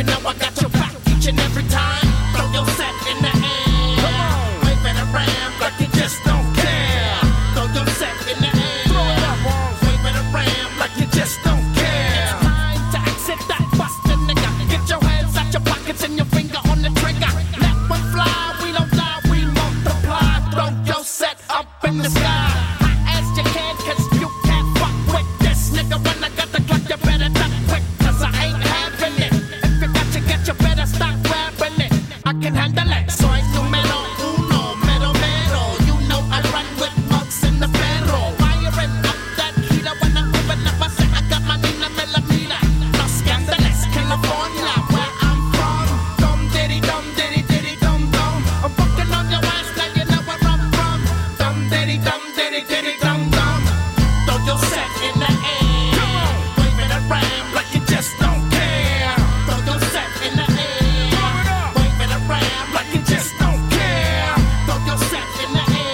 know I got your back each and every time. Throw your set in the air. Come on. Wave it around like you just don't care. Throw your set in the air. Throw it up, wave it around like you just don't care. It's time to exit that busted nigga. Get your hands out your pockets and your finger on the trigger. Let one fly, we don't die, we multiply. Throw your set up in the sky. High as you can, cause you can't fuck with this nigga. When I got the clock, you better duck quick, cause I ain't having it. If you got to get, you better stop grabbing it. I can handle it, soy numero uno, mero mero. You know I run with mugs in the barrel. Firing up that heater when I'm moving up. I say I got my Nina Millimeter. Los Angeles, California, where I'm from. Dum diddy dum diddy diddy dum dum. I'm fucking on your ass, now you know where I'm from. Dum diddy dum diddy diddy dum dum. Throw your set in the air. Come on, wave it around like you just don't care. Throw your set in the air. Wave it around like you just don't care. Throw your set in the air.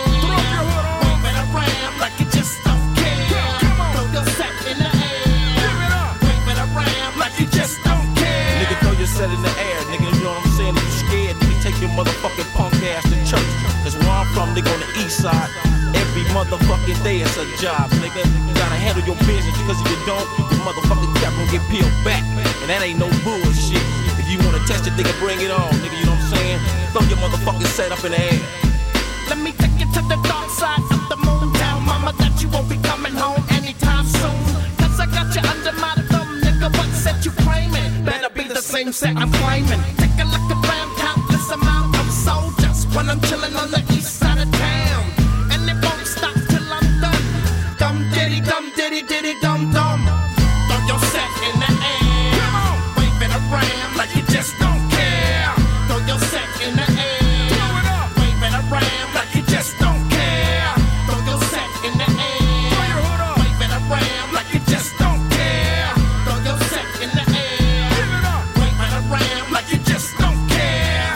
Wave it around like you just don't care. Throw your set in the air. Wave it around like you just don't care. Nigga, throw your set in the air, nigga, you know what I'm saying? If you scared, nigga, take your motherfucking punk ass to church. Cause where I'm from, nigga, on the east side, every motherfucking day it's a job, nigga. You gotta handle your business, because if you don't, your motherfucking cap gon' get peeled back. And that ain't no bullshit. If you wanna test it, nigga, bring it on, nigga, you know what I'm saying? Throw your motherfucking set up in the air. Let me take you to the dark side of the moon. Tell mama that you won't be coming home anytime soon. Cause I got you under my thumb, nigga. What set you claiming? Better be the same set I'm claiming. Take a look around, countless amount of soldiers when I'm chilling on the east side of town. And it won't stop till I'm done. Dum diddy dum diddy diddy dum dum. Throw your set in the air. Come on, wave it around like you just don't care. Throw your set in the air. Wave it around like you just don't care. Throw your set in the air. Wave it around like you just don't care. Throw your set in the air. Wave it around like you just don't care.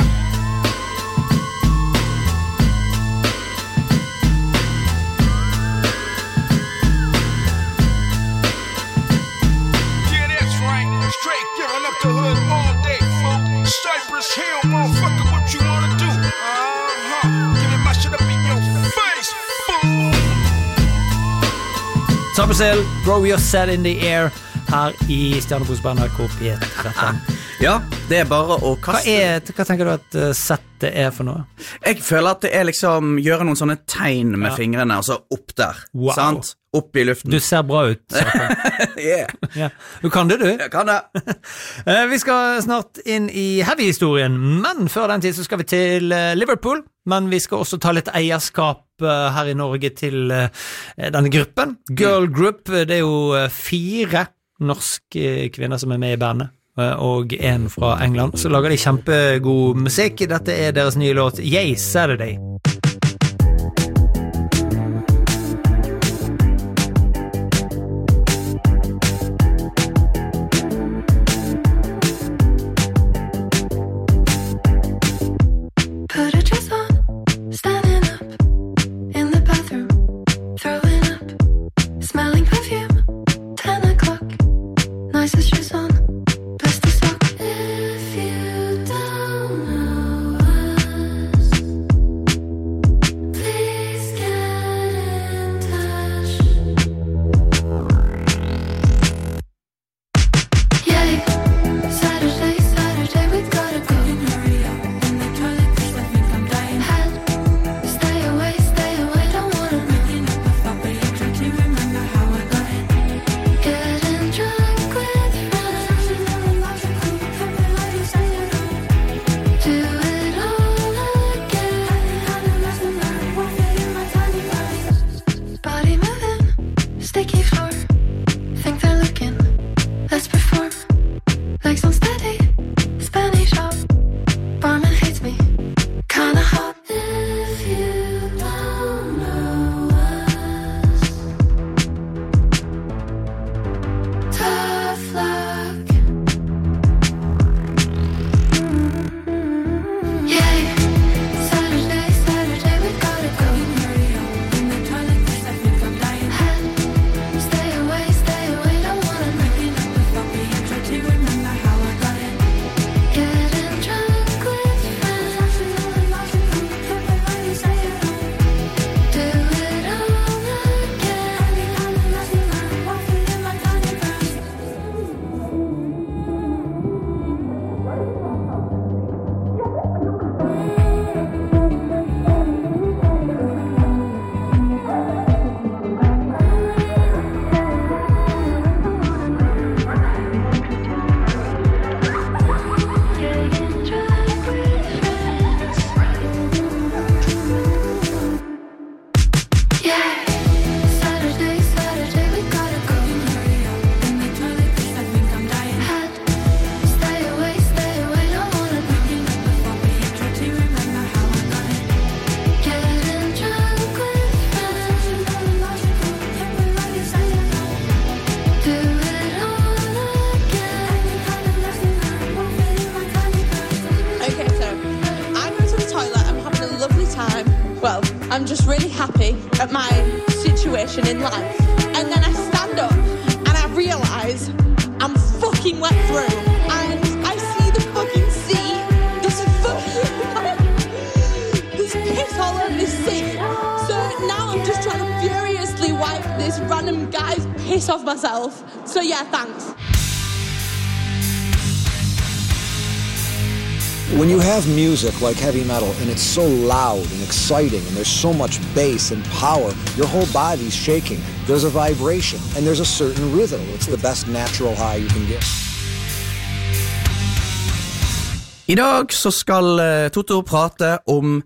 Yeah, that's right. Straight giving up the hood all day, folk. Cypress Hill, motherfucker, what you wanna do? Giving my shit up in your face, fool. Cypress Hill, throw your set in the air her i Stjernebrus på NRK P13. Ja, det bare å kaste. Hva tenker du at settet for noe? Jeg føler at det liksom gjøre noen sånne tegn med fingrene, altså opp der, Wow. sant? Opp i luften. Du ser bra ut. Yeah. Ja. Du kan det, du. Jeg kan det. Vi skal snart inn i heavy-historien, men før den tid så skal vi til Liverpool, men vi skal også ta litt eierskap her i Norge til denne gruppen. Girl Group, det er jo 4 norske kvinner som er med i bandet, og en fra England, så lager de kjempegod musikk. Dette er deres nye låt, Yay Saturday. Put a dress on, standing up in the bathroom, throwing up, smelling perfume, 10 o'clock, nicest shoes on, best of sock. If you don't know us, I'm just really happy at my situation in life. And then I stand up and I realise I'm fucking wet through. And I see the fucking sea. There's piss all over the sea. So now I'm just trying to furiously wipe this random guy's piss off myself. So yeah, thanks. When you have music like heavy metal and it's so loud and exciting and there's so much bass and power, your whole body's shaking. There's a vibration and there's a certain rhythm. It's the best natural high you can get. I dag så skal Toto prate om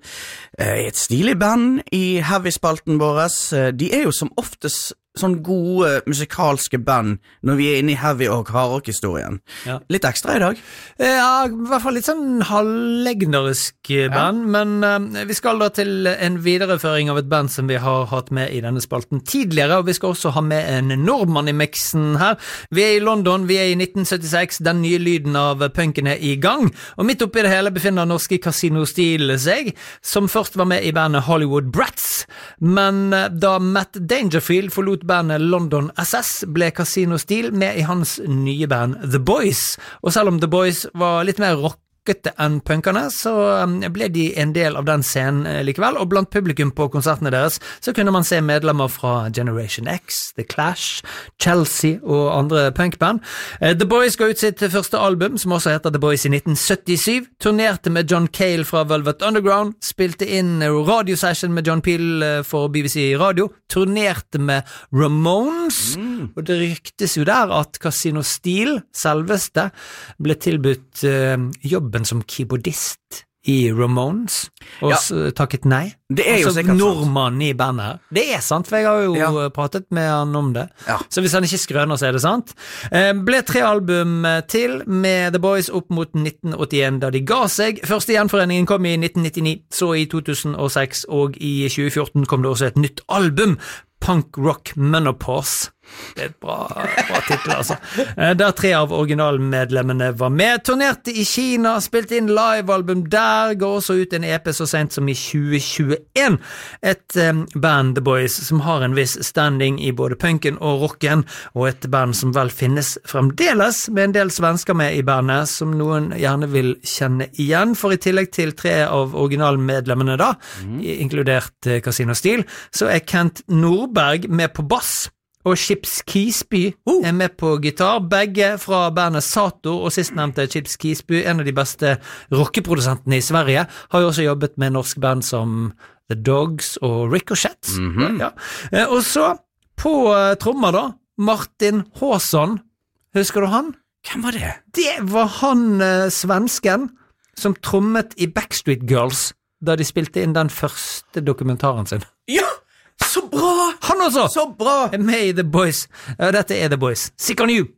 et stilig band I heavy-spalten våres. De jo som oftest sånn gode musikalske band når vi inne I heavy- og hardrock-historien. Ja. Litt ekstra I dag? Ja, I hvert fall litt sånn halvlegendarisk band, men vi skal da til en videreføring av et band som vi har hatt med I denne spalten tidligere, og vi skal også ha med en nordmann I mixen her. Vi I London, vi I 1976, den nye lyden av punken I gang, og midt oppi det hele befinner norske Casino Steel seg, som først var med I bandet Hollywood Brats, men da Matt Dangerfield forlot bandet London SS ble Casino Steel med I hans nye band The Boys, og selv om The Boys var litt mer rockete enn punkerne, så ble de en del av den scenen likevel, og blant publikum på konsertene deres så kunne man se medlemmer fra Generation X, The Clash, Chelsea og andre punkband. The Boys ga ut sitt første album, som også heter The Boys I 1977, turnerte med John Cale fra Velvet Underground, spilte inn radiosession med John Peel for BBC Radio, turnerte med Ramones, og det ryktes jo der at Casino Steel, selveste, ble tilbudt jobb som keyboardist I Ramones, og takket nei. Det jo altså, sikkert nordmann I bandet. Det sant, for jeg har jo pratet med han om det. Ja. Så hvis han ikke skrøner, så det sant. Ble 3 album til med The Boys opp mot 1981, da de ga seg. Første gjenforeningen kom I 1999, så I 2006, og I 2014 kom det også et nytt album, Punk Rock Menopause. Det et bra titel, altså. Der 3 av originalmedlemmene var med, turnerte I Kina, spilte inn livealbum der, ga også ut en EP så sent som I 2021. Et band, The Boys, som har en viss standing I både punken og rocken, og et band som vel finnes fremdeles, med en del svensker med I bandet, som noen gjerne vil kjenne igjen, for I tillegg til 3 av originalmedlemmene da, inkludert Casino Steel, så Kent Norberg med på bass, og Chips Keesby med på gitar, begge fra bandet Sator, og sistnevnte Chips Keesby, en av de beste rockeprodusentene I Sverige, har jo også jobbet med norske band som The Dogs og Ricochet. Ja. Og så på trommer da, Martin Håsson, husker du han? Hvem var det? Det var han svensken som trommet I Backstreet Girls, da de spilte inn den første dokumentaren sin. Ja! Så bra! Han også! Så bra! Med I The Boys. Dette The Boys. Sick on you!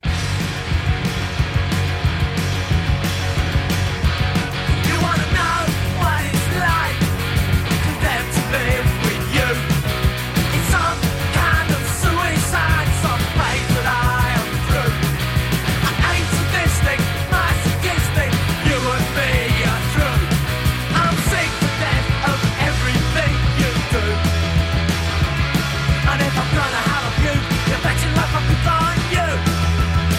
And if I'm gonna have a puke, you bet your life I could find you.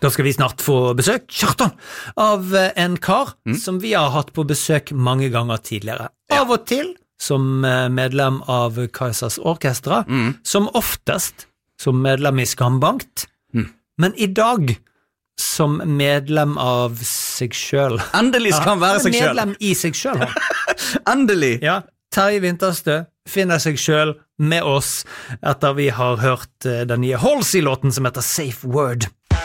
Da skal vi snart få besøk, Kjartan, av en kar som vi har hatt på besøk mange ganger tidligere. Av og til som medlem av Kaizers Orkestra, som oftest som medlem i Skambankt, men i dag som medlem av seg selv. Endelig skal han være seg selv. Medlem i seg selv. Endelig. Ja, Terje Vinterstø finner seg selv med oss etter vi har hørt den nye Halsey-låten som heter Safe Word.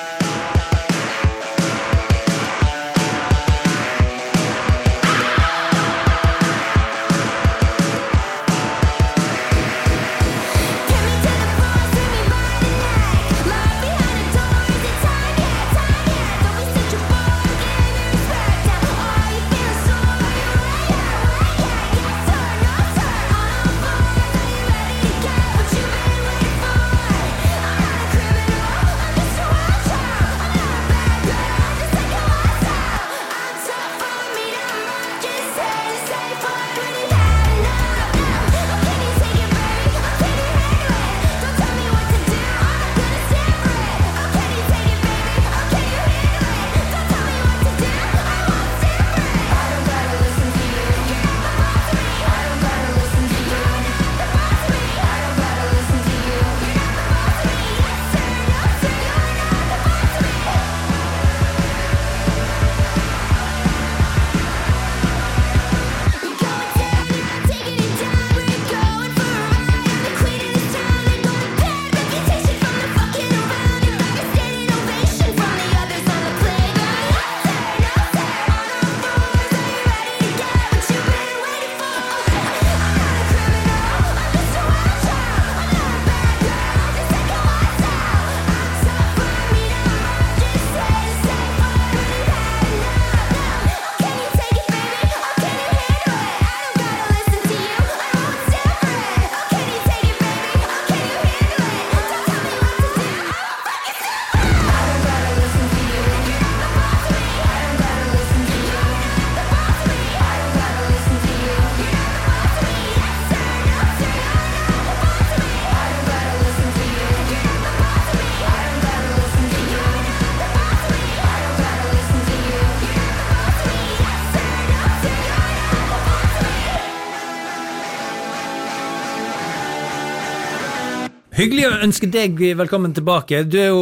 Hyggelig å ønske deg velkommen tilbake. Du jo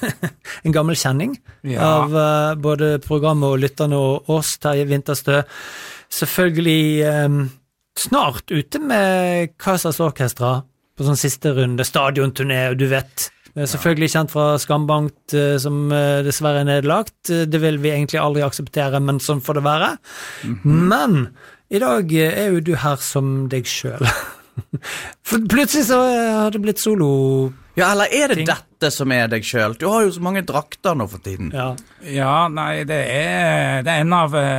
en gammel kjenning av både programmet og lytterne og oss, Terje Vinterstø. Selvfølgelig snart ute med Kaizers Orkestra på sånn siste runde, stadionturné, du vet. Selvfølgelig kjent fra Skambankt som dessverre nedlagt. Det vil vi egentlig aldri akseptere, men sånn får det være. Men i dag jo du her som deg selv. For plutselig så har det blitt solo. Ja, eller det dette som deg selv? Du har jo så mange drakter nå for tiden. Ja, nei, det er en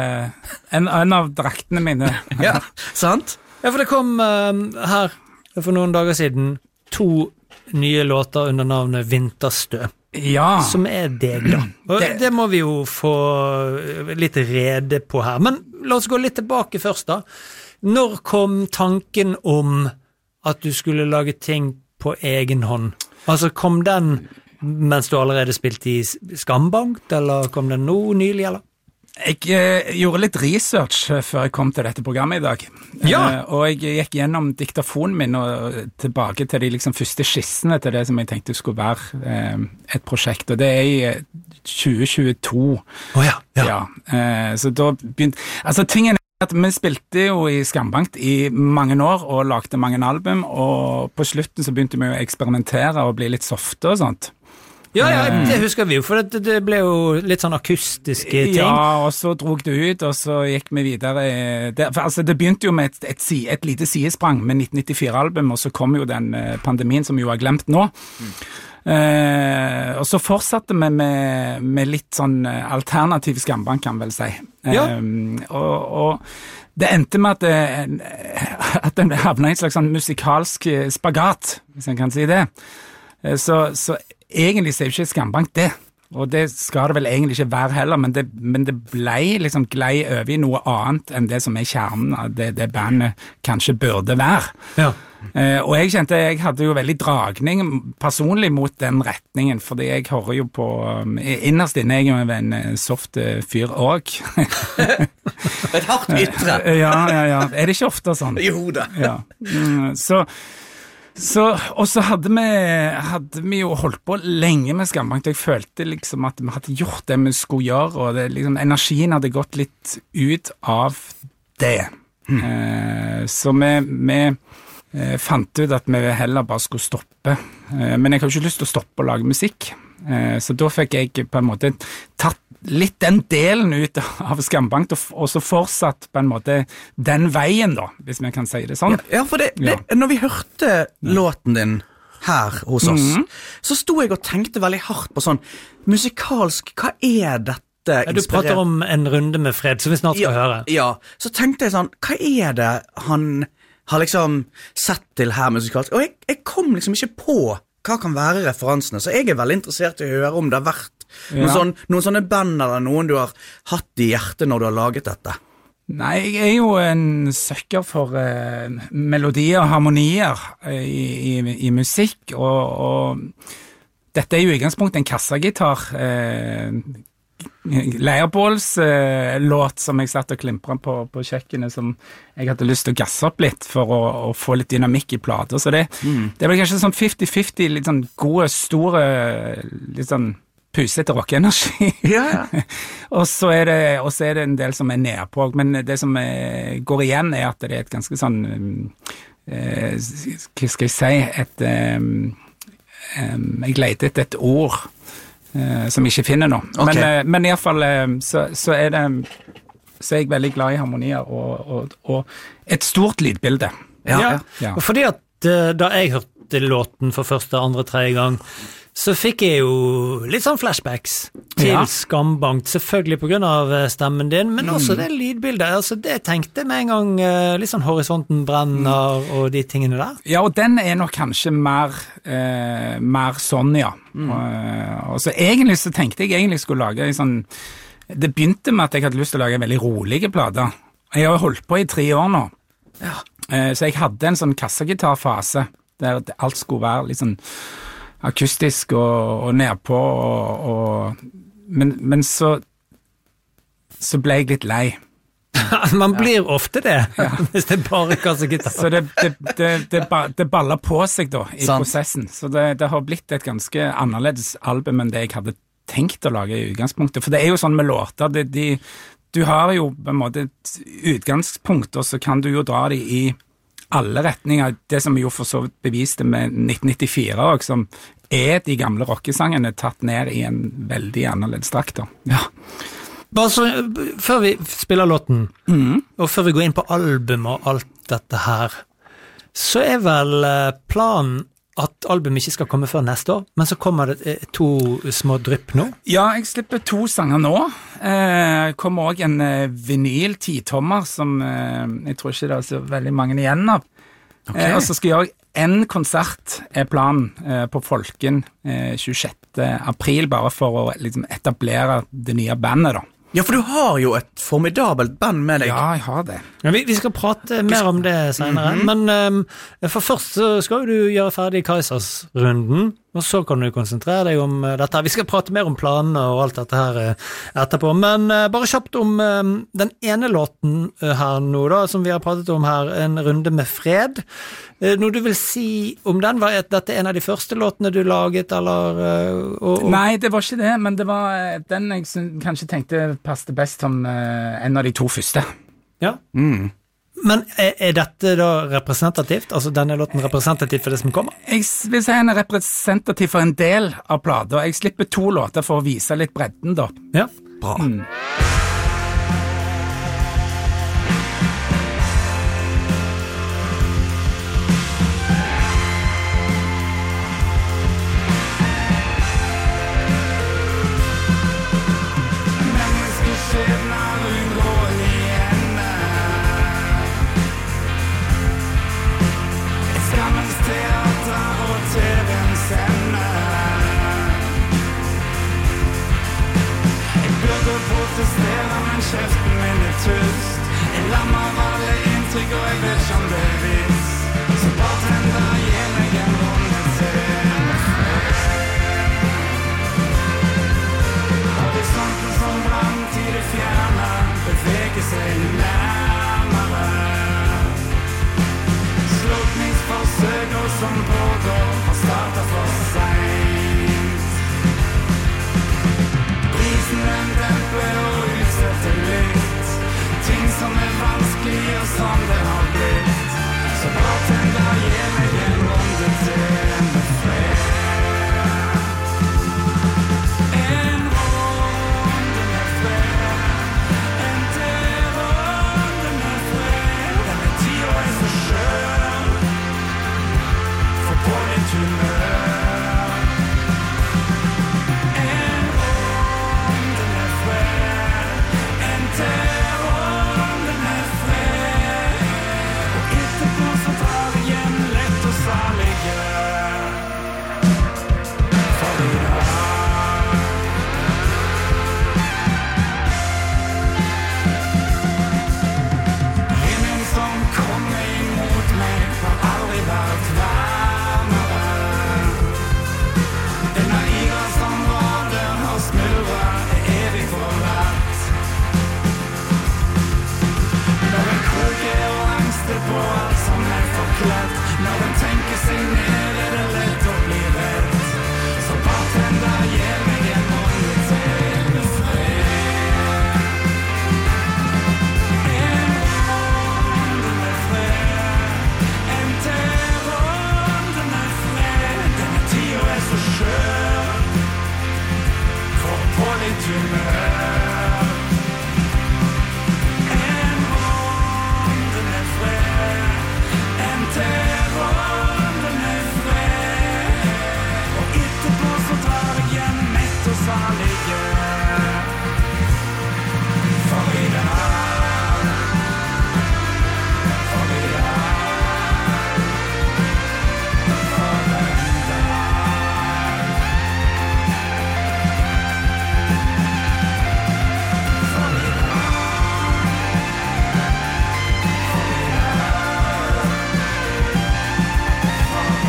av draktene mine. Ja, sant? Ja, for det kom her for noen dager siden 2 nye låter under navnet Vinterstø. Ja. Som deg da. Og det må vi jo få litt rede på her. Men la oss gå litt tilbake først da. Når kom tanken om at du skulle lage ting på egen hånd? Altså kom den mens du allerede spilte i Skambankt, eller kom den nå nylig, eller? Jeg gjorde litt research før jeg kom til dette programmet i dag. Ja. Og jeg gikk gjennom diktafonen min og tilbake til de liksom første skissene til det som jeg tenkte skulle være et prosjekt, og det i 2022. Ja. Så da begynte... Altså, tingen at vi spilte jo i Skambankt i mange år og lagde mange album, og på slutten så begynte vi å eksperimentere og bli litt softe og sånt. Ja, det husker vi jo, for det ble jo litt sånn akustiske ting. Ja, og så drog det ut, og så gikk vi videre. Det begynte jo med et lite sidesprang med 1994-album, og så kom jo den pandemien som jo er glemt nå. Og så fortsatte vi med litt sånn alternativ Skambank, kan vel si. Og det endte med at den havnet i en slags sånn musikalsk spagat, hvis jeg kan si det. Så egentlig så jo ikke Skambank det. og det skal det vel egentlig ikke være heller, men det ble liksom glei over I noe annet enn det som kjernen av det bandet kanskje burde være. Ja. Og jeg kjente jeg hadde jo veldig dragning personlig mot den retningen, fordi jeg hører jo på innerst inne jeg jo en soft fyr også. Et hardt ytre. Ja. Er det ikke ofte sånn? Jo da. Ja. Og så hadde vi jo holdt på lenge med Skambankt, og jeg følte liksom at vi hadde gjort det vi skulle gjøre, og det, liksom, energien hadde gått litt ut av det. Så vi fant ut at vi heller bare skulle stoppe. Men jeg har jo ikke lyst til å stoppe å lage musikk. Så da fikk jeg på en måte tatt litt den delen ut av Skambankt, og så fortsatt på en måte den veien da, hvis vi kan si det sånn. Ja, for når vi hørte låten din her hos oss, så sto jeg og tenkte veldig hardt på sånn, musikalsk, hva dette? Du prater om En runde med Fred, som vi snart skal høre. Ja, så tenkte jeg sånn, hva det han har liksom sett til her musikalsk, og jeg kom liksom ikke på hva kan være referansene, så jeg veldig interessert I å høre om det har vært noen sånne band eller noen du har hatt I hjertet når du har laget dette. Nei, jeg jo en søkker for melodier og harmonier I musikk, og dette jo I utgangspunktet en kassagitar, Leirbåls låt som jeg satt og klimpret på kjøkkenet, som jeg hadde lyst til å gasse opp litt for å få litt dynamikk I plater, så det vel kanskje sånn 50-50, litt sånn gode, store, litt sånn pusete rockenergi. Ja. og så det en del som nedpå, men det som går igjen at det et ganske sånn hva skal jeg si jeg leter etter et ord som jeg ikke finner nå. Okay. Men I hvert fall så så jeg veldig glad I harmonier og et stort lydbilde. Ja. Og fordi at da jeg hørte låten for første, andre, tredje gang, så fikk jeg jo litt sånn flashbacks til Skambankt, selvfølgelig på grunn av stemmen din, men også det lydbildet, altså det tenkte jeg med en gang, litt sånn horisonten brenner og de tingene der. Ja, og den nok kanskje mer sånn, ja. Og så egentlig så tenkte jeg egentlig skulle lage en sånn, det begynte med at jeg hadde lyst til å lage en veldig rolige plate. Jeg har holdt på I 3 år nå, så jeg hadde en sånn kassagitarfase, der alt skulle være litt sånn akustisk og nedpå, men så ble jeg litt lei. Man blir ofte det, hvis det bare kassagitar. Så det baller på seg da, I prosessen. Så det har blitt et ganske annerledes album enn det jeg hadde tenkt å lage I utgangspunktet. For det jo sånn med låter, du har jo på en måte et utgangspunkt, og så kan du jo dra det I alle retninger, det som vi jo for så vidt beviste med 1994 også, som de gamle rockesangene tatt ned I en veldig annerledes drakt da. Ja. Bare så, før vi spiller låten, og før vi går inn på album og alt dette her, så vel planen at albumet ikke skal komme før neste år, men så kommer det 2 små drypp nå? Ja, jeg slipper 2 sanger nå. Kommer også en vinyl 10-tommer, som jeg tror ikke det så veldig mange igjen av. Okay. Og så skal jeg gjøre en konsert planen på Folken 26. april, bare for å liksom, etablere det nye bandet da. Ja, for du har jo et formidabelt band med deg. Ja, jeg har det. Ja, vi skal prate mer om det senere, men for først så skal du gjøre ferdig Kaisers-runden, og så kan du konsentrere deg om dette. Vi skal prate mer om planene og alt dette her etterpå, men bare kjapt om den ene låten her nå da, som vi har pratet om her, En runde med Fred. Noe du vil si om den, var dette en av de første låtene du laget, eller? Nei, det var ikke det, men det var den jeg kanskje tenkte passet best som en av de 2 første. Ja. Men dette da representativt? Altså denne låten representativ for det som kommer? Jeg vil si den representativ for en del av plater. Jeg slipper 2 låter for å vise litt bredden da. Ja, bra. protesterer, men kjeften min tust. Jeg lammer alle inntrykk, og jeg vet ikke om det visst. Så bartender, gi meg en runde til med fred. Horisonten som brant i det fjerne beveger seg nærmere. Slukningsforsøker som pågår har startet for sent. Prisen den demper og utsetter litt. Ting som vanskelig og som det har blitt. Så bartender, gi meg en runde til med fred. En runde med fred. En til runde med fred. Denne tida så skjør. Få på litt humør. En runde med fred. En til runde med fred. Og etterpå så tar vi hjem lett og salige. For i dag. Vinden som kommer imot meg har aldri vært varmere. Denne ira som var der har smuldret evig forlatt. Når en koker og angster på alt som forkledd. Når en tenker seg ned det lett å bli redd. Så bartender, gi meg en runde til med fred. En runde med fred. En til runde med fred. Denne tida så skjør. Få på litt humør. En runde med fred. En til runde med fred. Og etterpå så drar jeg hjem mett og salige. For i dag. For i dag. For en dag. For i dag. For i dag. For en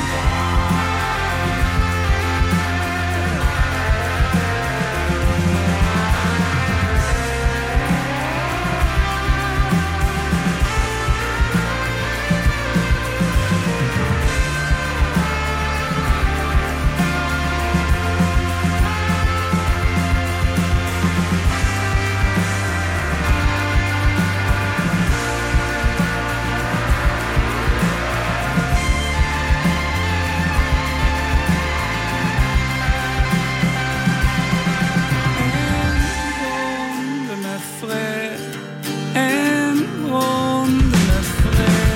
runde med fred. En runde med fred.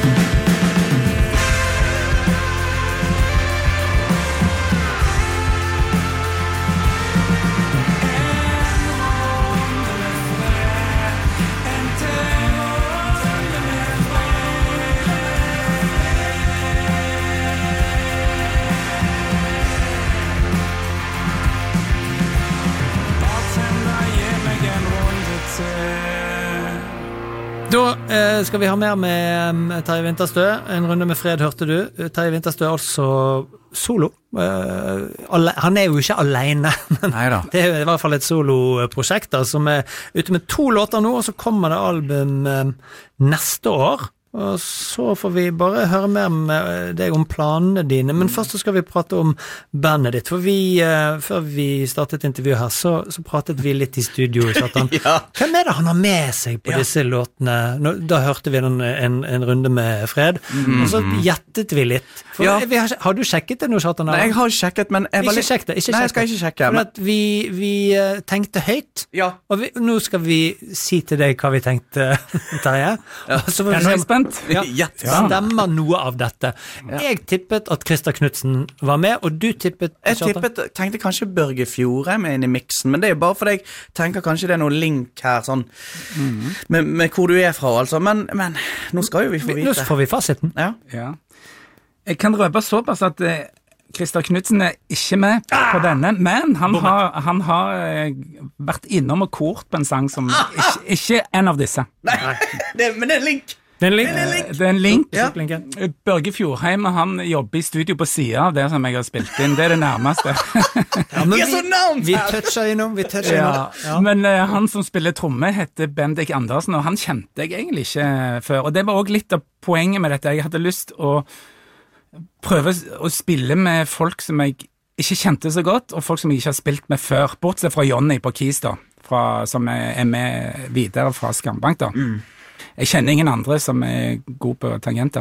En til runde med fred. Bartender, gi meg en runde til. Da skal vi ha mer med Terje Vinterstø. En runde med fred hørte du. Terje Vinterstø er altså solo. Han er jo ikke alene, men Neida. det er i hvert fall et soloprosjekt da, som er ute med 2 låter nå, og så kommer det album neste år. Og så får vi bare høre mer med deg om planene dine, men først så skal vi prate om bandet ditt, for før vi startet intervjuet her, så pratet vi litt i studio, Kjartan. Ja. Hvem er det han har med seg på disse låtene? Da hørte vi en runde med Fred, og så gjettet vi litt. For har du sjekket det nå, Kjartan? Nei, jeg har sjekket, men jeg var Ikke litt... sjekk det, Nei, jeg skal ikke sjekke. For at vi tenkte høyt, Ja. og nå skal vi si til deg hva vi tenkte, Terje. Og så får vi Jeg er se- spent. Stemmer noe av dette. Jeg tippet at Christer Knudsen var med, og du tippet tenkte kanskje Børge Fjore med inn i miksen, men det er jo bare fordi jeg tenker kanskje det er noe link her, sånn, med hvor du er fra, altså. Men nå skal jo vi få vite. Nå får vi fasiten. Ja. Ja. Jeg kan røpe såpass at Christer Knudsen ikke med på denne, men han har vært innom og kort på en sang som ikke en av disse. Nei, men det er en link. Det er en link. Ja. Børge Fjordheim, han jobber i studio på siden av det som jeg har spilt inn. Det er det nærmeste. Vi toucher innom. Ja. Men han som spiller tromme heter Bendik Andersen, og han kjente jeg egentlig ikke før. Og det var også litt av poenget med dette. Jeg hadde lyst å prøve å spille med folk som jeg ikke kjente så godt, og folk som jeg ikke har spilt med før, bortsett fra Johnny på Keys da, som er med videre fra Skambank da. Jeg kjenner ingen andre som er god på tangenter.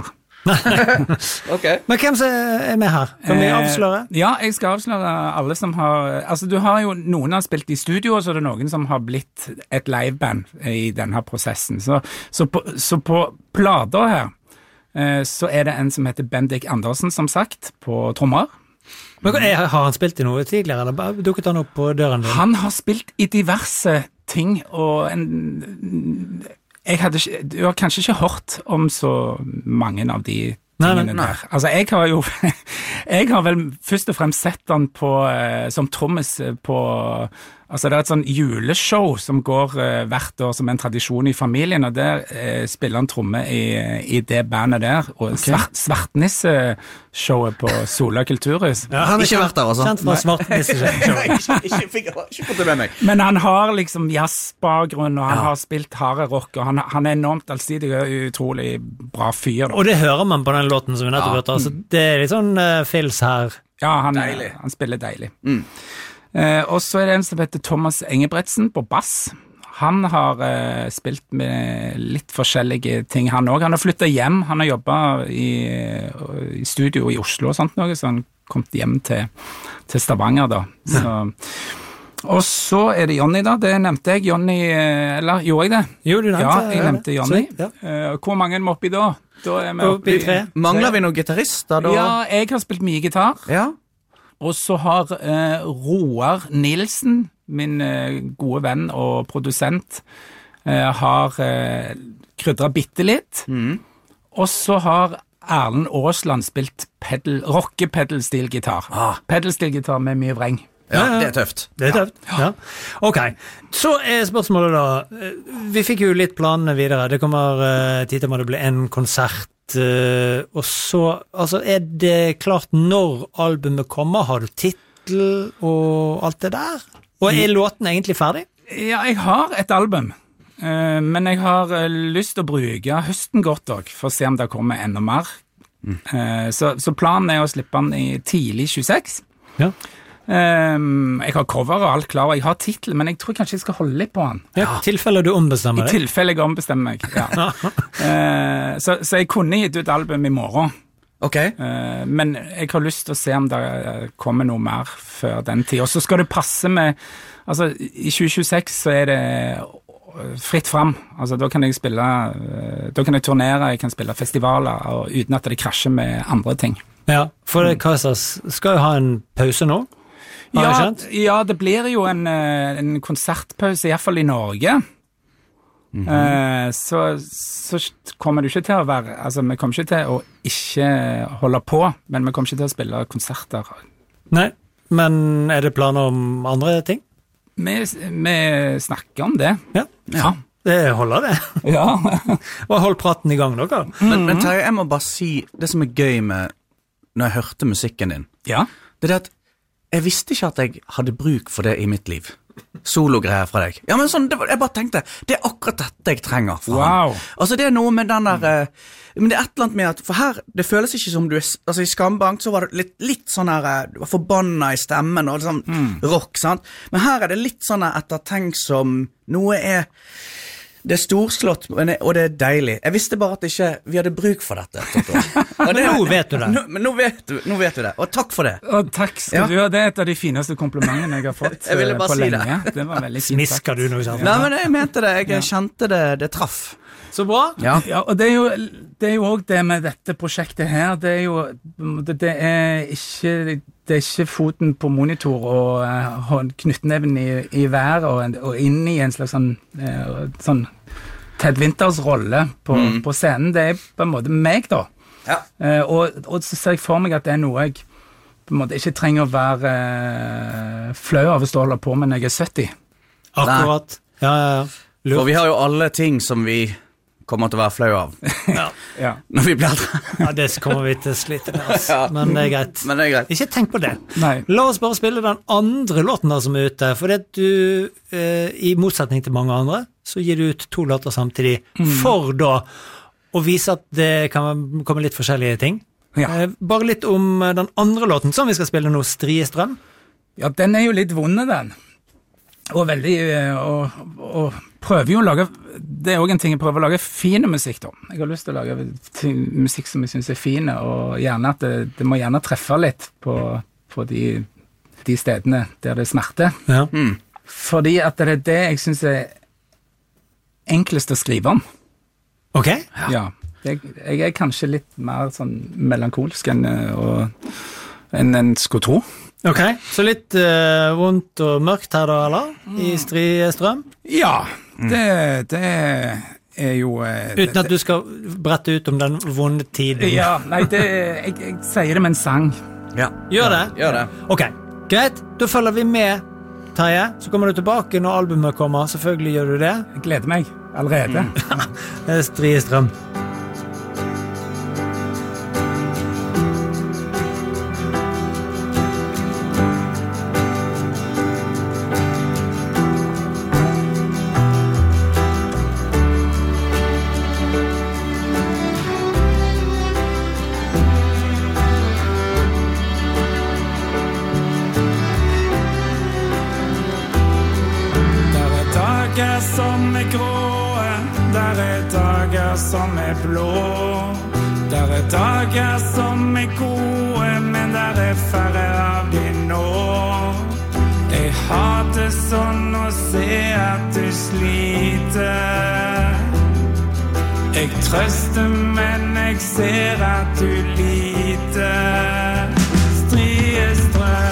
Okay. Men hvem er med her? Kan vi avsløre? Ja, jeg skal avsløre alle som har... Altså, du har jo noen har spilt i studio, og så er det noen som har blitt et liveband i denne prosessen. Så på plater her, så er det en som heter Bendik Andersen, som sagt, på trommer. Men har han spilt i noe tidligere, eller bare dukket han opp på døren din? Han har spilt i diverse ting, og du har kanskje ikke hørt om så mange av de tingene der. Altså, jeg har vel først og fremst sett han på, som trommis på, altså det er et sånn juleshow som går hvert år som en tradisjon i familien, og der spiller han tromme i det bandet der, og Svartnisse-showet på Sola Kulturhus. Ja, han har ikke vært der, altså. Kjent fra Svartnisse-showet. Ikke fått det med meg. Men han har liksom jazzbakgrunn, og han har spilt harde rock, og han er enormt allsidig og utrolig bra fyr. Og det hører man på den låten som vi nettopp hørte, altså det er litt sånn fils her. Ja, han spiller deilig. Og så er det en som heter Thomas Engebretsen på bass. Han har spilt med litt forskjellige ting han også. Han har flyttet hjem, han har jobbet i studio i Oslo og sånt noe, så han kom hjem til Stavanger da. Og så er det Johnny da, det nevnte jeg. Johnny, eller gjorde jeg det? Jo, du nevnte. Ja, jeg nevnte Johnny. Hvor mange er vi oppi da? Da er vi oppi 3. Mangler vi noen gitarister da? Ja, jeg har spilt mye gitar. Ja. Og så har Roar Nilsen, min gode venn og produsent, har krydret bitte litt. Og så har Erlend Aasland spilt rocke-pedal-stil-gitar. Pedal-stil-gitar med mye vreng. Ja, det er tøft. Det er tøft, ja. Ok, så er spørsmålet da, vi fikk jo litt planene videre, det kommer tid til at det blir en konsert, og så, altså er det klart når albumet kommer, har du titel og alt det der? Og er låten egentlig ferdig? Ja, jeg har et album, men jeg har lyst til å bruke høsten godt også, for å se om det kommer enda mer. Så planen er å slippe den i tidlig 26. Ja. Jeg har cover og alt klar, og jeg har titel, men jeg tror kanskje jeg skal holde litt på den. Ja, i tilfelle du ombestemmer deg. I tilfelle jeg ombestemmer meg, ja. Så jeg kunne gitt ut album i morgen. Ok. Men jeg har lyst til å se om det kommer noe mer før den tid. Og så skal det passe med, altså i 2026 så er det fritt frem. Altså da kan jeg spille, da kan jeg turnere, jeg kan spille festivaler, og uten at det krasjer med andre ting. Ja, for det Kaisers skal jo ha en pause nå. Ja, det blir jo en konsertpause, i hvert fall i Norge. Så kommer det ikke til å være, altså vi kommer ikke til å ikke holde på, men vi kommer ikke til å spille konserter. Nei, men er det planer om andre ting? Vi snakker om det. Ja. Det holder det. Ja. Og hold praten i gang dere. Men Terje, jeg må bare si, det som er gøy med når jeg hørte musikken din, det er det at jeg visste ikke at jeg hadde bruk for det i mitt liv. Sologreier fra deg. Ja, men sånn, jeg bare tenkte, det er akkurat dette jeg trenger for han. Altså, det er noe med den der, men det er et eller annet med at, for her, det føles ikke som du er, altså i Skambank så var det litt sånn her, du var forbannet i stemmen, og sånn rock, sant? Men her er det litt sånn ettertenksom, noe er... Det er storslått, og det er deilig. Jeg visste bare at vi hadde bruk for dette. Men nå vet du det. Men nå vet du det, og takk for det. Og takk skal du ha, det er et av de fineste komplimentene jeg har fått jeg ville bare på si lenge. Det var veldig fint. Smisker du noe sånt? Nei, men jeg mente det, jeg kjente det traff. Så bra. Ja, og det er jo også det med dette prosjektet her, det er ikke foten på monitor og knyttneven i vær og inn i en slags sånn Ted Winters rolle på scenen. Det er på en måte meg da. Ja. Og så ser jeg for meg at det er noe jeg på en måte ikke trenger å være flau av å stå og holde på med når jeg er 70. Akkurat. Ja. Lurt. For vi har jo alle ting som vi kommer til å være flau av. Ja. Når vi blir eldre. Ja, det kommer vi til å slite med, altså. Men det er greit. Ikke tenk på det. Nei. La oss bare spille den andre låten der som er ute, for det du, i motsetning til mange andre, så gir du ut 2 låter samtidig, for da å vise at det kan komme litt forskjellige ting. Ja. Bare litt om den andre låten som vi skal spille nå, Striestrøm. Ja, den er jo litt vonde, den. Og veldig, og prøver jo å lage, det er også en ting jeg prøver å lage fine musikk da. Jeg har lyst til å lage musikk som jeg synes er fine, og gjerne at det må gjerne treffe litt på de stedene der det smerter. Ja. Fordi at det er det jeg synes er enklest å skrive om. Ok. Ja. Jeg er kanskje litt mer sånn melankolsk enn en skulle tro. Ok, så litt vondt og mørkt her da, eller? I Striestrøm? Ja, det er jo... Uten at du skal brette ut om den vonde tiden. Ja, nei, jeg sier det med en sang. Ja. Gjør det? Gjør det. Ok, greit. Da følger vi med, Terje. Så kommer du tilbake når albumet kommer. Selvfølgelig gjør du det. Jeg gleder meg allerede. Det er Striestrøm. Som er grå, der er dager som er blå. Der er dager som er gode, men der er færre av de nå. Jeg hater sånn å se at du sliter. Jeg trøster, men jeg ser at du lider. Striestrøm.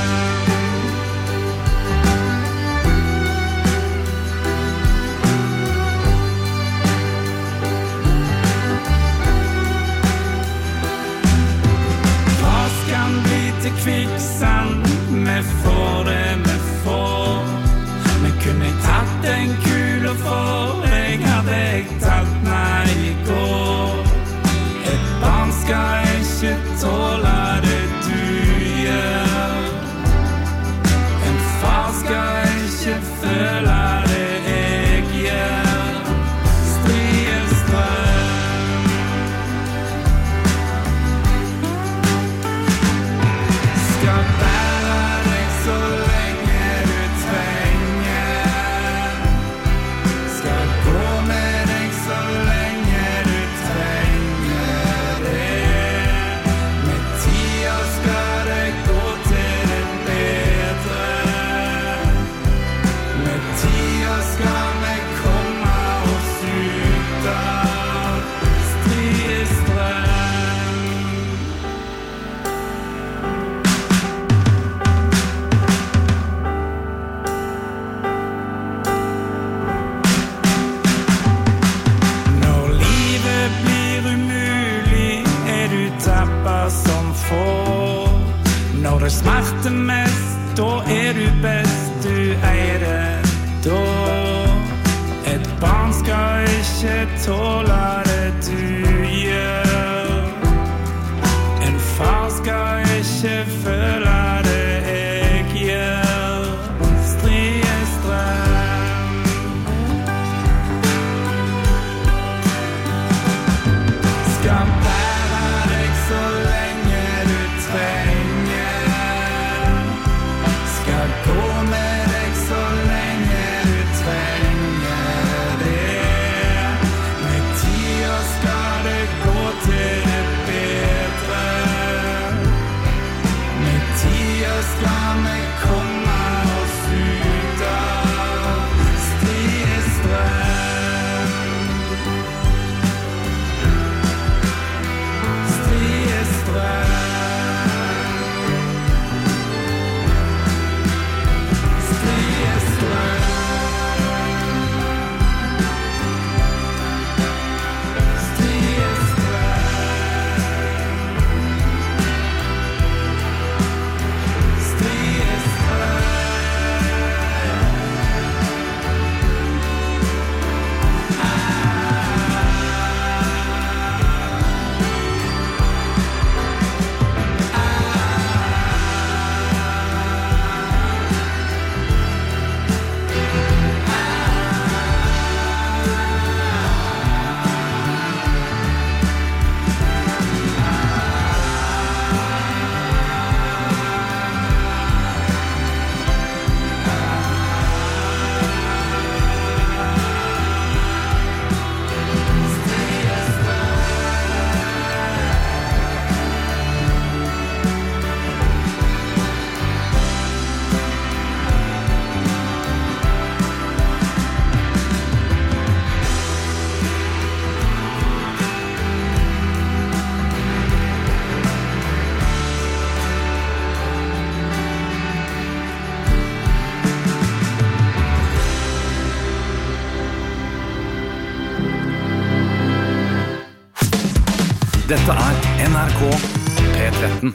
Kvikksand, vi får det vi får. Vi kunne tatt en kule for deg, hadde jeg tatt meg i går. Et barn skal ikke tåle det du gjør. En far skal ikke føle det jeg gjør. Striestrøm. Når det smerter mest, da er du best, du eier det da. Et barn skal ikke tåle det du gjør. En far skal ikke føle det jeg gjør. Striestrøm. Skal bære deg så lenge du trenger. Skal gå med deg så lenge du trenger det. Med tida skal det gå til det bedre. Med tida skal vi komme oss ut av Striestrøm. Striestrøm. Dette NRK P13.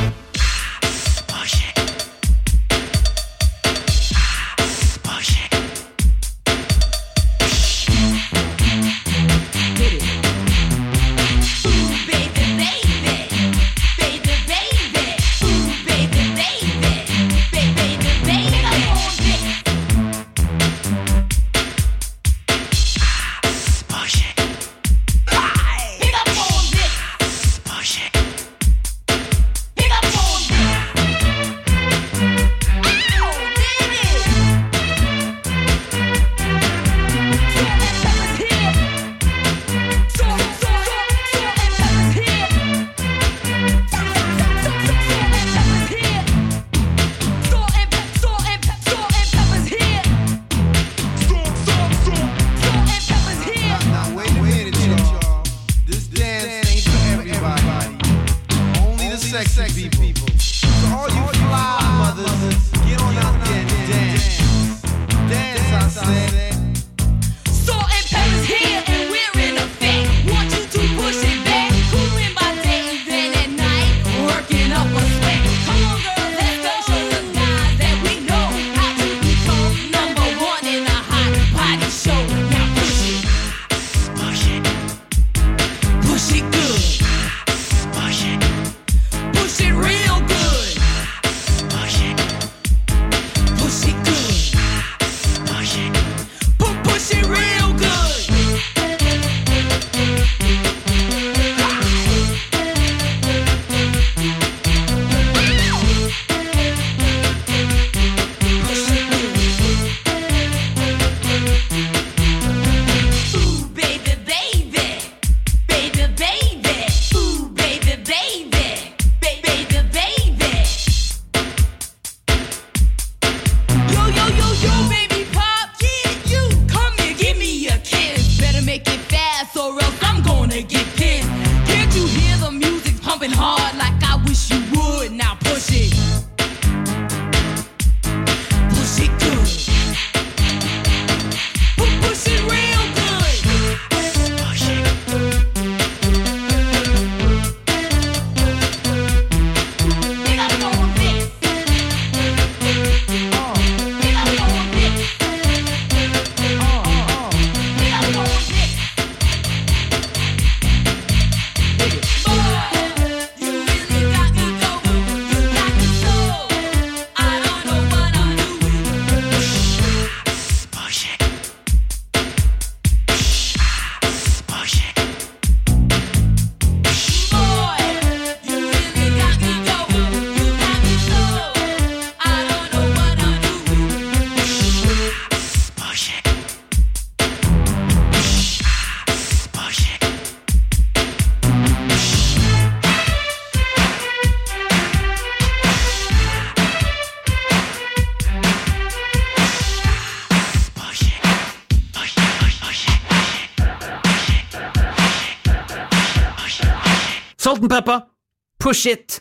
Salt and pepper, push it,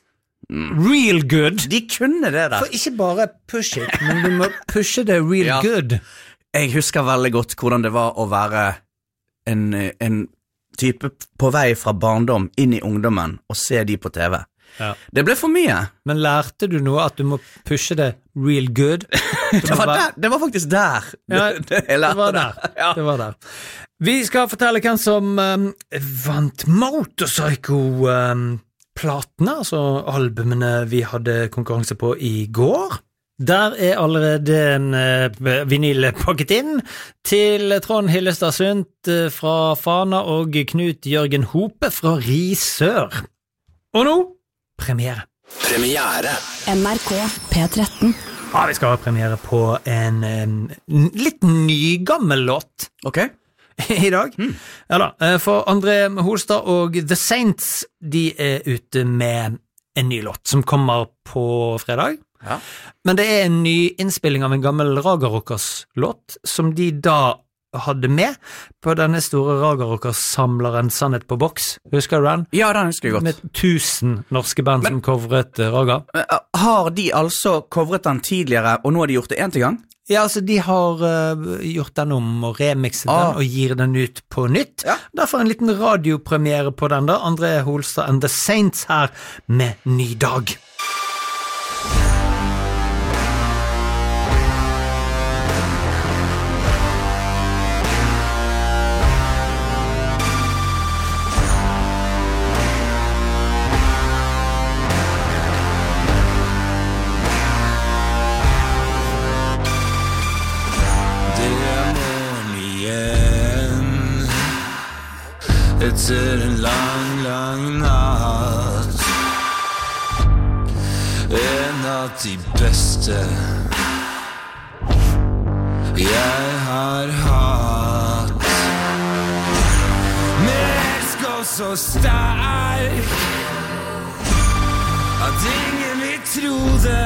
real good. De kunne det der. For ikke bare push it, men du må pushe det real good. Jeg husker veldig godt hvordan det var å være en type på vei fra barndom inn i ungdommen og se de på TV. Ja. Det ble for mye. Men lærte du noe at du må pushe det real good? Det var faktisk der. Ja, det var der. Ja. Det var der. Vi skal fortelle hvem som vant Motorpsycho-platene, altså albumene vi hadde konkurranse på i går. Der allerede en vinyl pakket inn til Trond Hillestad Sundt fra Fana og Knut Jørgen Hope fra Risør. Og nå, premiere. NRK P13. Ja, vi skal ha premiere på en litt nygammel låt. Ok. I dag. Ja da, for André Holstad og The Saints, de er ute med en ny låt som kommer på fredag. Ja. Men det er en ny innspilling av en gammel Raga Rockers låt, som de da hadde med på denne store Raga Rockers-samleren Sannhet på boks. Husker du den? Ja, den husker jeg godt. Med 1000 norske band som covret Raga. Har de altså covret den tidligere, og nå har de gjort det en til gang? Ja, altså de har gjort den om og remixet den og gir den ut på nytt. Derfor en liten radiopremiere på den da. André Holstad and the Saints her med Ny dag. Etter en lang natt En av de beste Jeg har hatt Men elsk og så sterk At ingen vil tro det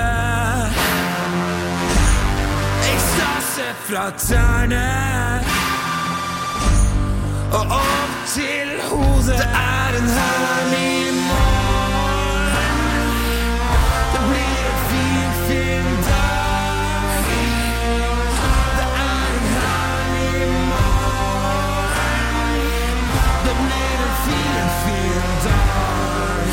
Ekstase fra tærne Og opp til hodet Det en herlig morgen Det blir en fin dag Det en herlig morgen Det blir en fin dag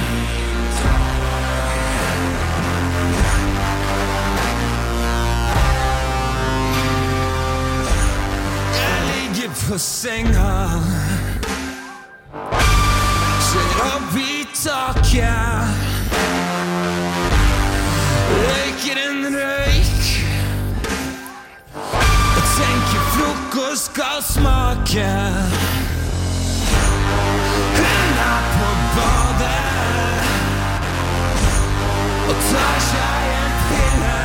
Jeg ligger på senga Ser opp I taket Røyker en røyk Og tenker frokost skal smake Hun på badet Og tar seg en pille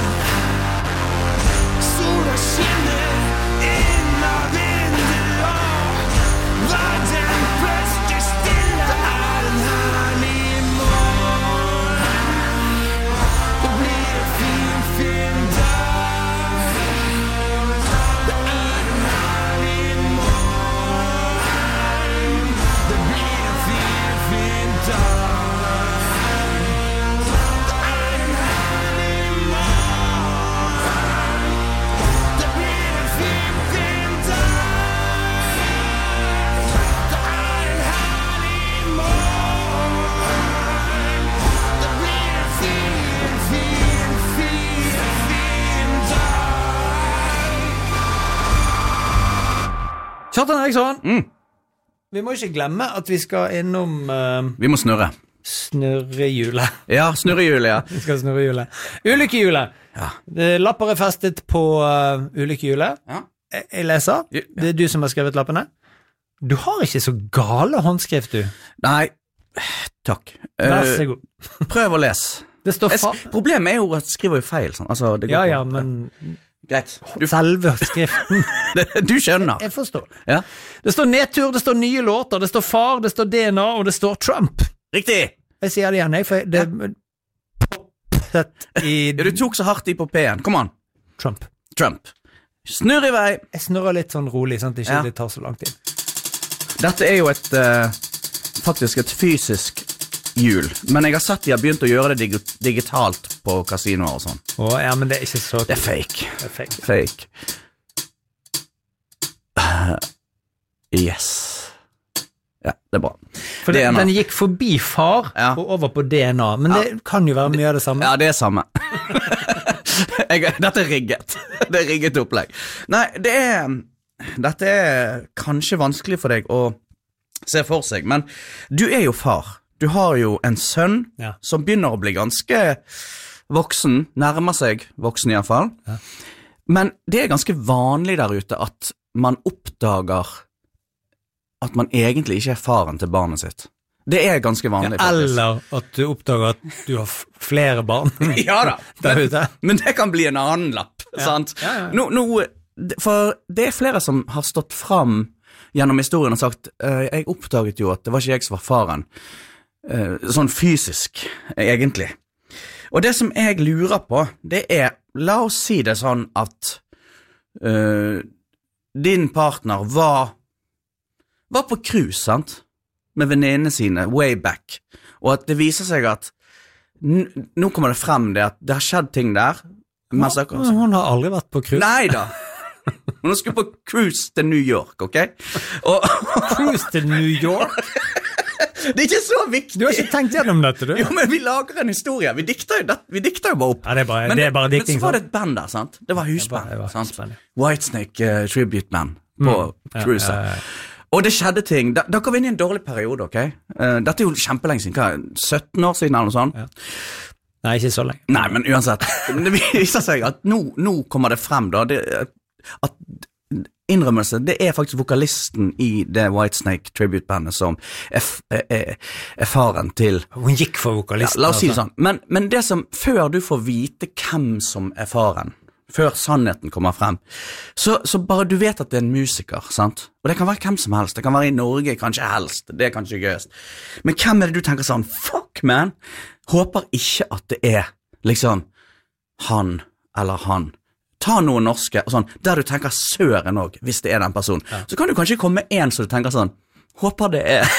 Sola skinner inn av vinduet Var den første stille Det en herlig morgen Det blir en fin dag Det en herlig morgen Det blir en fin dag Det en herlig morgen Det blir en fin dag Det en herlig morgen Det blir en fin dag Kjartan Eriksson, vi må ikke glemme at vi skal innom Vi må snurre. snurrehjulet. Ja, snurrehjulet, ja. Vi skal snurrehjulet. Ulykkehjulet. Ja. Lapper festet på ulykkehjulet. Ja. Jeg leser. Det du som har skrevet lappene. Du har ikke så gale håndskrift, du. Nei, takk. Vær så god. Prøv å lese. Det står Problemet jo at jeg skriver jo feil, sånn. Altså, det går Ja, på. men Greit. selve skriften. Du skjønner. Jeg forstår. Ja. Det står nedtur, det står nye låter, det står far, det står DNA, og det står Trump. Riktig! Jeg sier det igjen, for det poppet i Du tok så hardt I på P-en. Kom an. Trump. Snurr I vei. Jeg snurrer litt sånn rolig, sånn at det ikke Ja. det tar så lang tid. Dette jo faktisk et fysisk hjul, men jeg har sett de har begynt å gjøre det digitalt på kasinoer og sånn. Ja, men det ikke så... Det fake. Det fake. Fake. Yes. Ja, det bra. For den gikk forbi far og over på DNA, men det kan jo være mye av det samme. Ja, det samme. Dette rigget. Det rigget opplegg. Nei, dette kanskje vanskelig for deg å se for seg, men du jo far. Du har jo en sønn som begynner å bli ganske voksen, nærmer seg voksen I hvert fall. Ja. Men det ganske vanlig der ute at man oppdager at man egentlig ikke faren til barnet sitt. Det ganske vanlig. Eller at du oppdager at du har flere barn. Ja da, der ute. Men det kan bli en annen lapp, sant? Ja. For det flere som har stått fram gjennom historien og sagt, jeg oppdaget jo at det var ikke jeg som var faren. Sånn fysisk, egentlig. Og det som jeg lurer på, det la oss si det sånn at din partner var på cruise, sant? Med venninnene sine, way back. Og at det viser seg at nå kommer det frem det at det har skjedd ting der Hun har aldri vært på cruise. Nei da. Hun skulle på cruise til New York, ok? Cruise til New York? Det er ikke så viktig. Du har ikke tenkt gjennom dette, du? Jo, men vi lager en historie. Vi dikter jo bare opp. Ja, det er bare dikting. Men så var det et band der, sant? Det var husband, sant? Whitesnake Tribute Band på cruise. Og det skjedde ting. Da kom vi inn i en dårlig periode, ok? Dette er jo kjempelenge siden. 17 år siden eller noe sånt? Ja. Nei, ikke så lenge. Nei, men uansett. Det viser seg at nå kommer det frem da, at innrømmelse, det er faktisk vokalisten i det Whitesnake Tribute-bandet som er faren til... Hun gikk for vokalisten. Ja, la oss si det sånn. Men det som, før du får vite hvem som er faren, før sannheten kommer frem, så bare du vet at det er en musiker, sant? Og det kan være hvem som helst, det kan være i Norge, kanskje helst, det er kanskje gøyest. Men hvem er det du tenker sånn, fuck man, håper ikke at det er, liksom, han eller han. Ta noen norske, og sånn, der du tenker søren også, hvis det er den personen. Ja. Så kan du kanskje komme med en som du tenker sånn, håper det er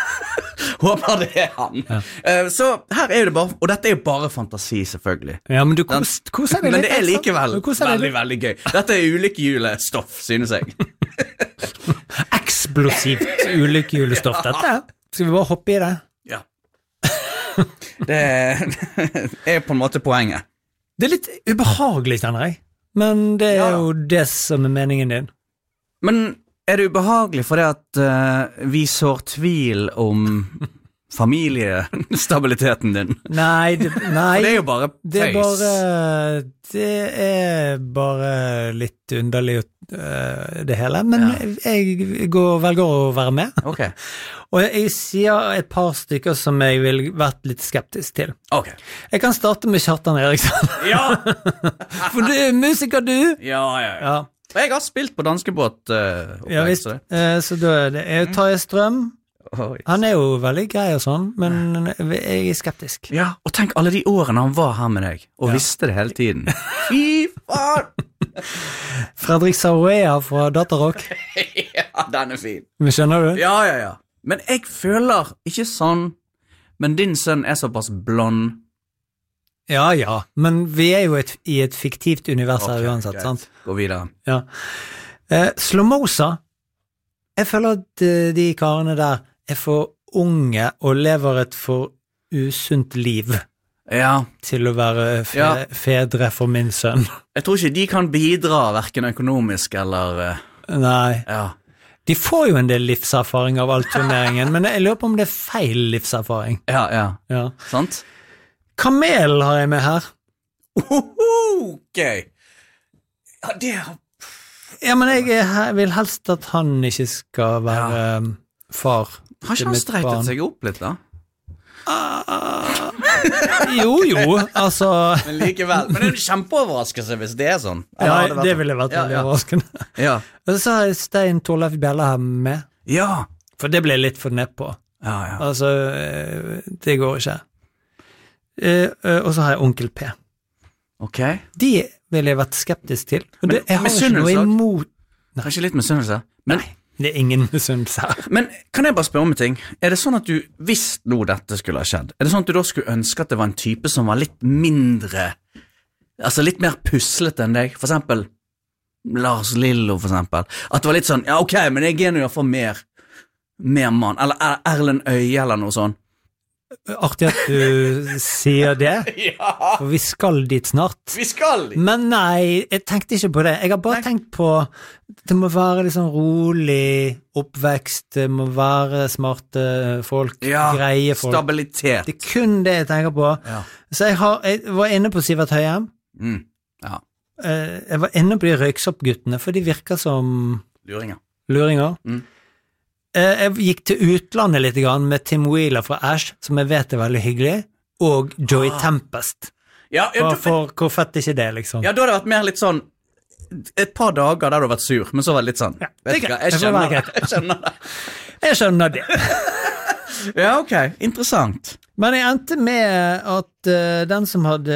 han. Ja. Så her er det bare, og dette er jo bare fantasi selvfølgelig. Ja, men du koser deg litt. Men det er likevel veldig gøy. Dette er ulykkehjulestoff, synes jeg. Eksplosivt ulykkehjulestoff, dette. Skal vi bare hoppe i det? Ja. Det er på en måte poenget. Det er litt ubehagelig, kjenner jeg. Men det er jo det som er meningen din. Men er det ubehagelig for det at vi sår tvil om familiestabiliteten din? Nei. For det er jo bare tøys. Det er bare litt underlig det hele, men jeg velger å være med. Ok. Og jeg sier et par stykker som jeg vil vært litt skeptisk til. Ok. Jeg kan starte med Kjartan Eriksson. Ja! For du er musiker, du. Ja. Jeg har spilt på danskebåt ja, visst. Så da er det Tarjei Strøm. Han er jo veldig grei og sånn, men jeg er skeptisk. Ja, og tenk alle de årene han var her med deg, og visste det hele tiden. Fy faen! Fredrik Saurea fra Datarock. Ja, den er fin. Men skjønner du? Ja. Men jeg føler ikke sånn, men din sønn er såpass blond. Ja, men vi er jo i et fiktivt univers her uansett, greit. Sant? Gå videre. Ja. Slomosa, jeg føler at de karene der er for unge og lever et for usunt liv til å være fedre for min sønn. Jeg tror ikke de kan bidra hverken økonomisk eller... Nei. Ja. De får jo en del livserfaring av all turneringen, men jeg lurer på om det er feil livserfaring. Ja. Sant? Kamel har jeg med her. Ok. Ja, det er... Ja, men jeg vil helst at han ikke skal være far til mitt barn. Har ikke han streitet seg opp litt da? Jo, altså... Men likevel, men det er en kjempeoverraskelse hvis det er sånn. Ja, det ville vært veldig overraskende. Ja. Og så har jeg Stein Torleif Bjelle her med. Ja. For det ble litt for ned på. Ja. Altså, det går ikke. Og så har jeg Onkel P. Ok. De ville jeg vært skeptisk til. Og jeg har ikke noe imot... Kanskje litt misunnelse? Nei, det er ingen misunnelse her. Men kan jeg bare spørre om en ting? Er det sånn at du, hvis nå dette skulle ha skjedd, er det sånn at du da skulle ønske at det var en type som var litt mindre, altså litt mer puslete enn deg? For eksempel Lars Lillo, for eksempel. At det var litt sånn, ja ok, men jeg er nå i hvert fall mer mann. Eller Erlend Øye eller noe sånn. Artig at du sier det, for vi skal dit snart. Vi skal dit! Men nei, jeg tenkte ikke på det. Jeg har bare tenkt på, det må være liksom rolig oppvekst, det må være smarte folk, greie folk. Stabilitet. Det er kun det jeg tenker på. Ja. Så jeg var inne på Sivert Høyem. Ja. Jeg var inne på de røyksoppguttene, for de virker som... Luringer. Jeg gikk til utlandet litt grann med Tim Wheeler fra Ash, som jeg vet er veldig hyggelig, og Joey Tempest. For hvor fett er ikke det, liksom? Ja, da har det vært mer litt sånn, et par dager der du har vært sur, men så var det litt sånn, vet du hva, jeg skjønner det. Jeg skjønner det. Ja, ok, interessant. Men jeg endte med at den som hadde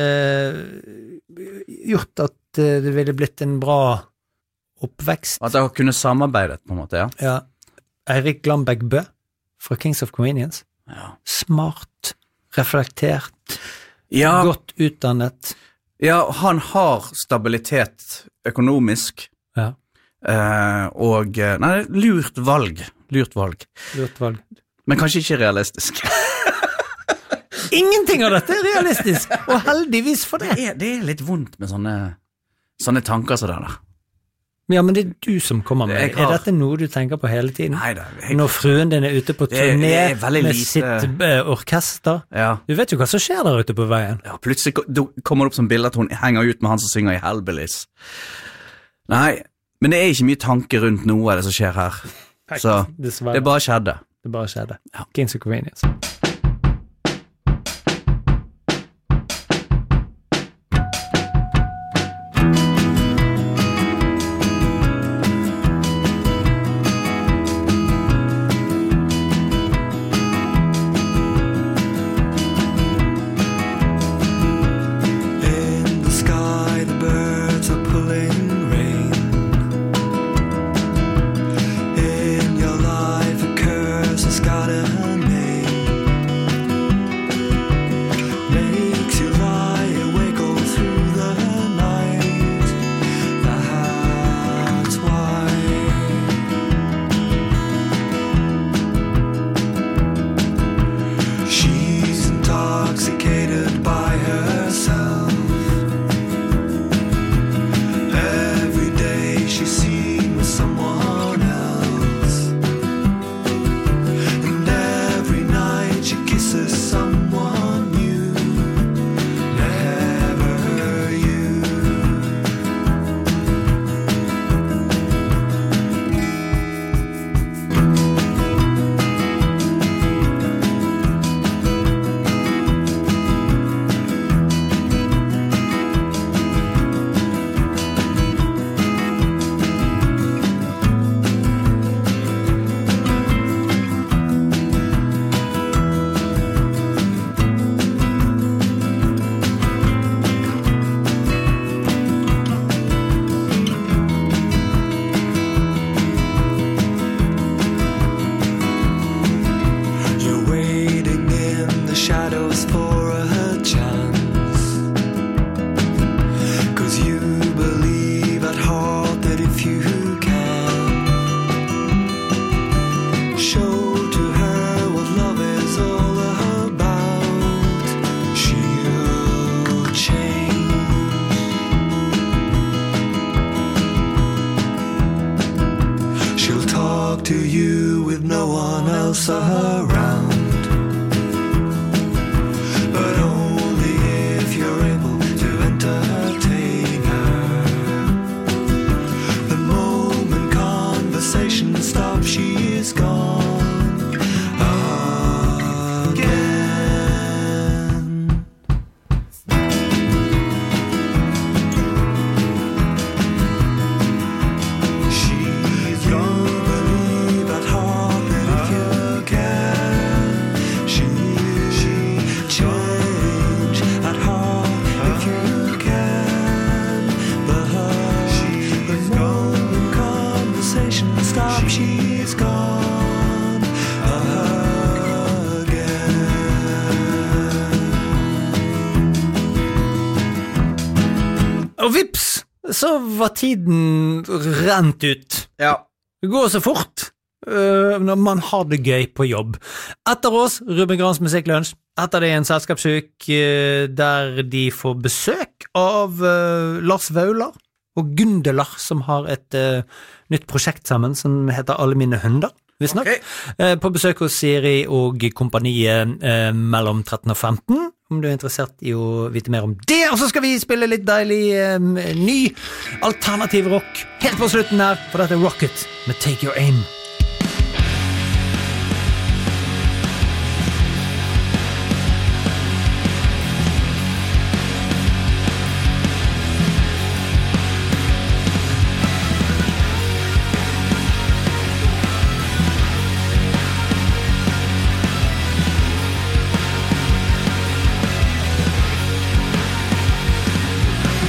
gjort at det ville blitt en bra oppvekst. At jeg kunne samarbeidet, på en måte, Ja. Eirik Glambæk Bø fra Kings of Convenience. Smart, reflektert, godt utdannet. Ja, han har stabilitet økonomisk. Ja. Og lurt valg. Men kanskje ikke realistisk. Ingenting av dette realistisk, og heldigvis for det. Det litt vondt med sånne tanker som det der. Ja, men det du som kommer med. Er dette noe du tenker på hele tiden? Nei, når fruen din ute på turné med sitt orkester. Ja. Du vet jo hva som skjer der ute på veien. Ja, plutselig kommer det opp som bilde at hun henger ut med han som synger i Hellbillies. Nei, men det ikke mye tanke rundt noe av det som skjer her. Så det bare skjedde. Ja. Kings of Convenience. Og vips, så var tiden rent ut. Ja. Det går så fort når man har det gøy på jobb. Etter oss, Ruben Grans Musikklunsj. Etter det en selskapssjuk der de får besøk av Lars Vaular og Gundelar, som har et nytt prosjekt sammen som heter Alle mine hunder. Okay. På besøk hos Siri og kompaniet mellom 13 og 15. Om du er interessert i å vite mer om det. Og så skal vi spille litt deilig ny alternativ rock helt på slutten her, for dette er Rocket med Take Your Aim.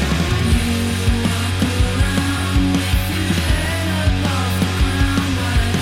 You walk around with your head above the ground.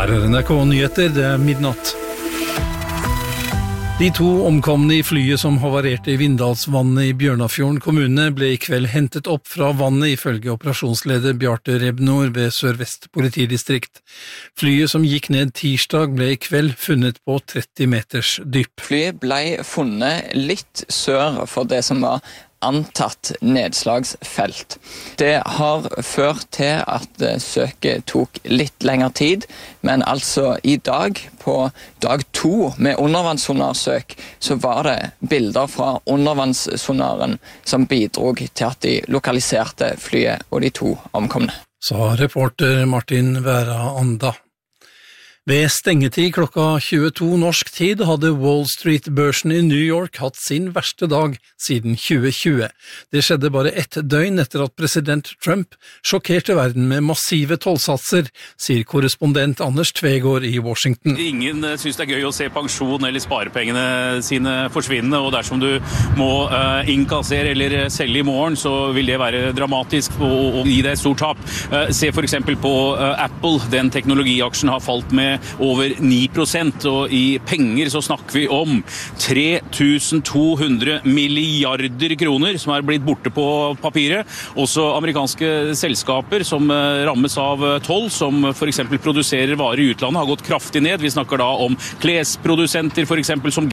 Her NRK Nyheter, det midnatt. De 2 omkomne i flyet som havarerte i Vindalsvannet i Bjørnafjorden kommune ble i kveld hentet opp fra vannet ifølge operasjonsleder Bjarte Rebnor ved Sør-Vest politidistrikt. Flyet som gikk ned tirsdag ble i kveld funnet på 30 meters dyp. Flyet ble funnet litt sør for det som var antatt nedslagsfelt. Det har ført til at søket tok litt lengre tid, men altså i dag, på dag 2 med undervannssonarsøk, så var det bilder fra undervannssonaren som bidrog til at de lokaliserte flyet og de 2 omkomne. Sa reporter Martin Væra Anda. Ved stengetid klokka 22 norsk tid hadde Wall Street-børsen i New York hatt sin verste dag siden 2020. Det skjedde bare 1 døgn etter at president Trump sjokkerte verden med massive tollsatser, sier korrespondent Anders Tvegård i Washington. Ingen synes det er gøy å se pensjon eller sparepengene sine forsvinne, og dersom du må innkassere eller selge i morgen, så vil det være dramatisk og gi deg et stort tap. Se for eksempel på Apple, den teknologiaksjen har falt med over 9%, og i penger så snakker vi om 3200 milliarder kroner som er blitt borte på papiret. Også amerikanske selskaper som rammes av toll, som for eksempel produserer varer i utlandet, har gått kraftig ned. Vi snakker da om klesprodusenter for eksempel som